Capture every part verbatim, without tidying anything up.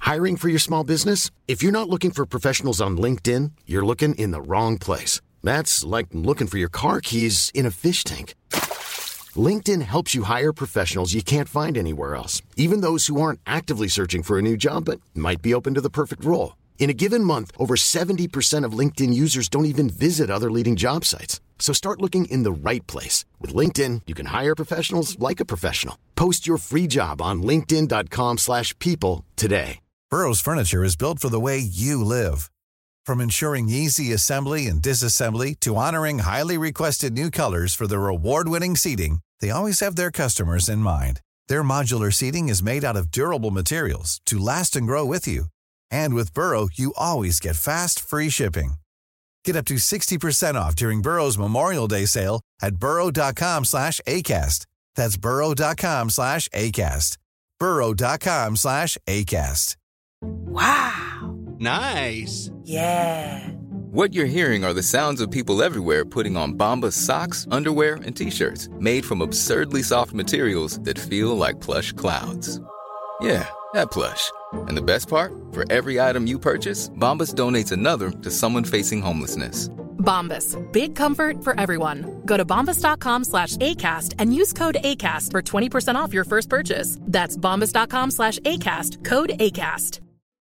Hiring for your small business? If you're not looking for professionals on LinkedIn, you're looking in the wrong place. That's like looking for your car keys in a fish tank. LinkedIn helps you hire professionals you can't find anywhere else, even those who aren't actively searching for a new job but might be open to the perfect role. In a given month, over seventy percent of LinkedIn users don't even visit other leading job sites. So start looking in the right place. With LinkedIn, you can hire professionals like a professional. Post your free job on linkedin.com slash people today. Burrow's furniture is built for the way you live. From ensuring easy assembly and disassembly to honoring highly requested new colors for their award-winning seating, they always have their customers in mind. Their modular seating is made out of durable materials to last and grow with you. And with Burrow, you always get fast, free shipping. Get up to sixty percent off during Burrow's Memorial Day sale at burrow.com slash ACAST. That's burrow.com slash ACAST. burrow.com slash ACAST. Wow. Nice. Yeah. What you're hearing are the sounds of people everywhere putting on Bombas socks, underwear, and T-shirts made from absurdly soft materials that feel like plush clouds. Yeah, that plush. And the best part? For every item you purchase, Bombas donates another to someone facing homelessness. Bombas. Big comfort for everyone. Go to bombas.com slash ACAST and use code ACAST for twenty percent off your first purchase. That's bombas.com slash ACAST. Code ACAST.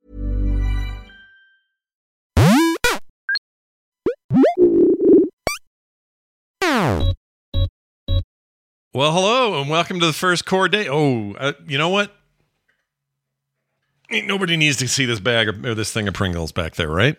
Well, hello, and welcome to the first core day. Oh, uh, you know what? Ain't nobody needs to see this bag or, or this thing of Pringles back there, right?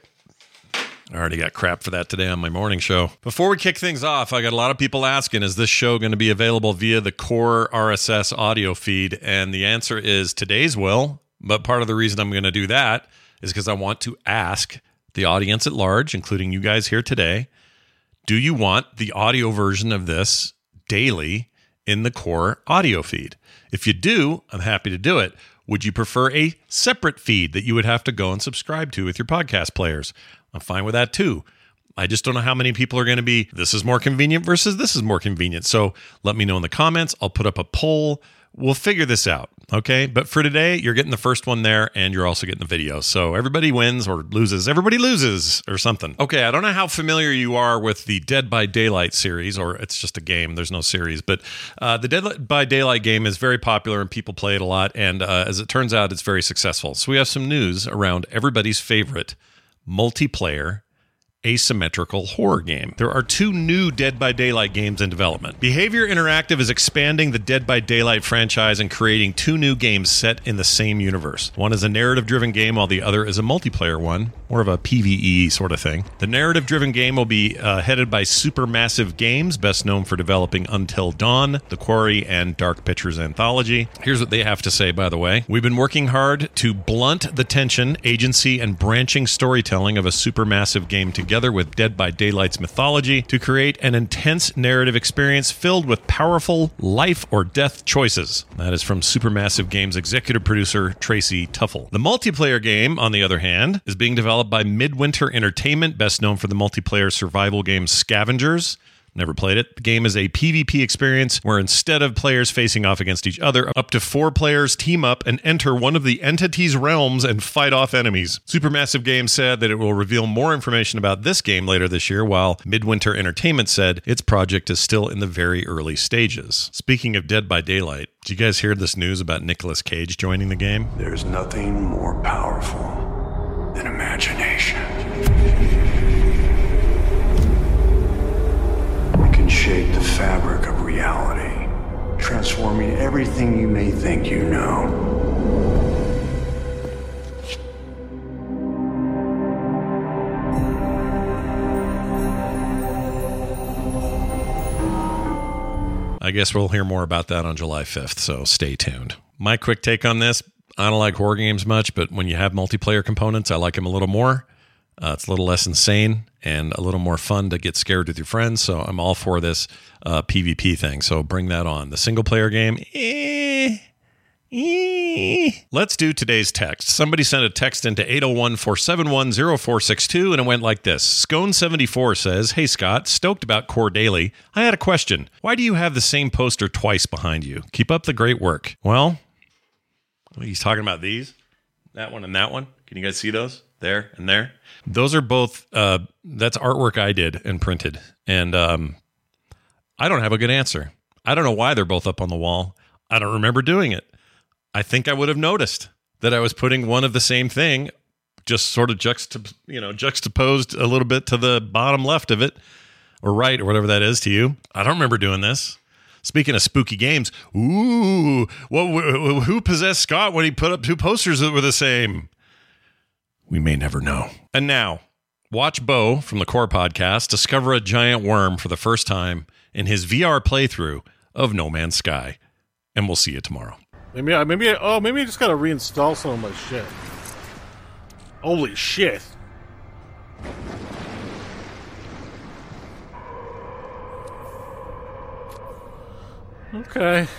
I already got crap for that today on my morning show. Before we kick things off, I got a lot of people asking, is this show going to be available via the Core R S S audio feed? And the answer is today's will. But part of the reason I'm going to do that is because I want to ask the audience at large, including you guys here today, do you want the audio version of this daily in the Core audio feed? If you do, I'm happy to do it. Would you prefer a separate feed that you would have to go and subscribe to with your podcast players? I'm fine with that too. I just don't know how many people are going to be, this is more convenient versus this is more convenient. So let me know in the comments. I'll put up a poll. We'll figure this out, okay? But for today, you're getting the first one there, and you're also getting the video. So everybody wins or loses. Everybody loses or something. Okay, I don't know how familiar you are with the Dead by Daylight series, or it's just a game. There's no series. But uh, the Dead by Daylight game is very popular, and people play it a lot. And uh, as it turns out, it's very successful. So we have some news around everybody's favorite multiplayer asymmetrical horror game. There are two new Dead by Daylight games in development. Behavior Interactive is expanding the Dead by Daylight franchise and creating two new games set in the same universe. One is a narrative-driven game, while the other is a multiplayer one, more of a PvE sort of thing. The narrative-driven game will be uh, headed by Supermassive Games, best known for developing Until Dawn, The Quarry, and Dark Pictures Anthology. Here's what they have to say, by the way. We've been working hard to blunt the tension, agency, and branching storytelling of a supermassive game together together with Dead by Daylight's mythology to create an intense narrative experience filled with powerful life or death choices. That is from Supermassive Games executive producer Tracy Tuffle. The multiplayer game, on the other hand, is being developed by Midwinter Entertainment, best known for the multiplayer survival game Scavengers. Never played it. The game is a PvP experience where instead of players facing off against each other, up to four players team up and enter one of the entity's realms and fight off enemies. Supermassive Games said that it will reveal more information about this game later this year, while Midwinter Entertainment said its project is still in the very early stages. Speaking of Dead by Daylight, did you guys hear this news about Nicolas Cage joining the game? There's nothing more powerful than imagination. Shape the fabric of reality, transforming everything you may think you know. I guess we'll hear more about that on July fifth, so stay tuned. My quick take on this, I don't like horror games much, but when you have multiplayer components, I like them a little more. Uh, it's a little less insane and a little more fun to get scared with your friends. So I'm all for this uh, PvP thing. So bring that on. The single player game, eh, eh. Let's do today's text. Somebody sent a text into eight oh one, four seven one, oh four six two, and it went like this. Scone seventy-four says, "Hey Scott, stoked about Core Daily. I had a question. Why do you have the same poster twice behind you? Keep up the great work." Well, he's talking about these. that one, and that one. Can you guys see those? There and there. Those are both, uh, that's artwork I did and printed. And um, I don't have a good answer. I don't know why they're both up on the wall. I don't remember doing it. I think I would have noticed that I was putting one of the same thing, just sort of juxtap- you know, juxtaposed a little bit to the bottom left of it, or right, or whatever that is to you. I don't remember doing this. Speaking of spooky games, ooh, what, who possessed Scott when he put up two posters that were the same? We may never know. And now, watch Bo from the Core Podcast discover a giant worm for the first time in his V R playthrough of No Man's Sky. And we'll see you tomorrow. Maybe I, maybe I, oh, maybe I just gotta reinstall some of my shit. Holy shit. Okay.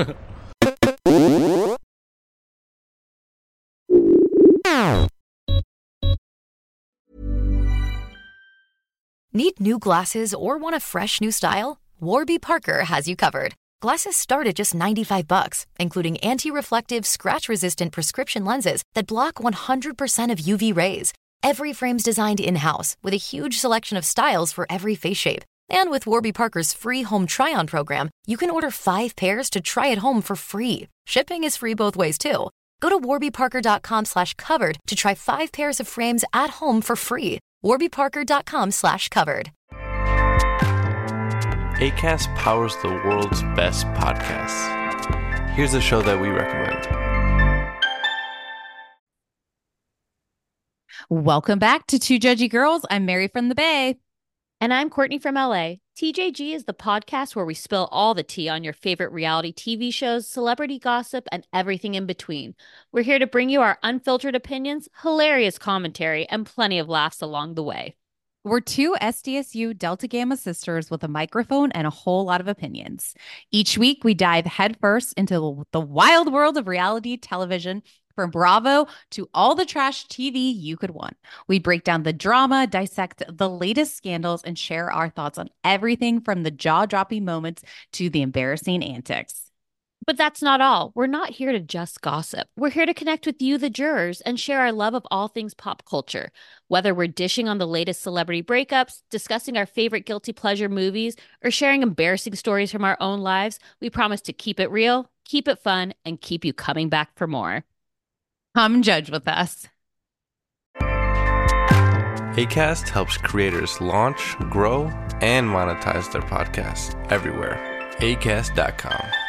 Need new glasses or want a fresh new style? Warby Parker has you covered. Glasses start at just ninety-five bucks, including anti-reflective, scratch-resistant prescription lenses that block one hundred percent of U V rays. Every frame's designed in-house with a huge selection of styles for every face shape. And with Warby Parker's free home try-on program, you can order five pairs to try at home for free. Shipping is free both ways, too. Go to warbyparker.com slash covered to try five pairs of frames at home for free. warbyparker.com slash covered. Acast powers the world's best podcasts. Here's a show that we recommend. Welcome back to Two Judgy Girls. I'm Mary from the Bay. And I'm Courtney from L A. T J G is the podcast where we spill all the tea on your favorite reality T V shows, celebrity gossip, and everything in between. We're here to bring you our unfiltered opinions, hilarious commentary, and plenty of laughs along the way. We're two S D S U Delta Gamma sisters with a microphone and a whole lot of opinions. Each week, we dive headfirst into the wild world of reality television, from Bravo to all the trash T V you could want. We break down the drama, dissect the latest scandals, and share our thoughts on everything from the jaw-dropping moments to the embarrassing antics. But that's not all. We're not here to just gossip. We're here to connect with you, the jurors, and share our love of all things pop culture. Whether we're dishing on the latest celebrity breakups, discussing our favorite guilty pleasure movies, or sharing embarrassing stories from our own lives, we promise to keep it real, keep it fun, and keep you coming back for more. Come judge with us. Acast helps creators launch, grow, and monetize their podcasts everywhere. acast dot com.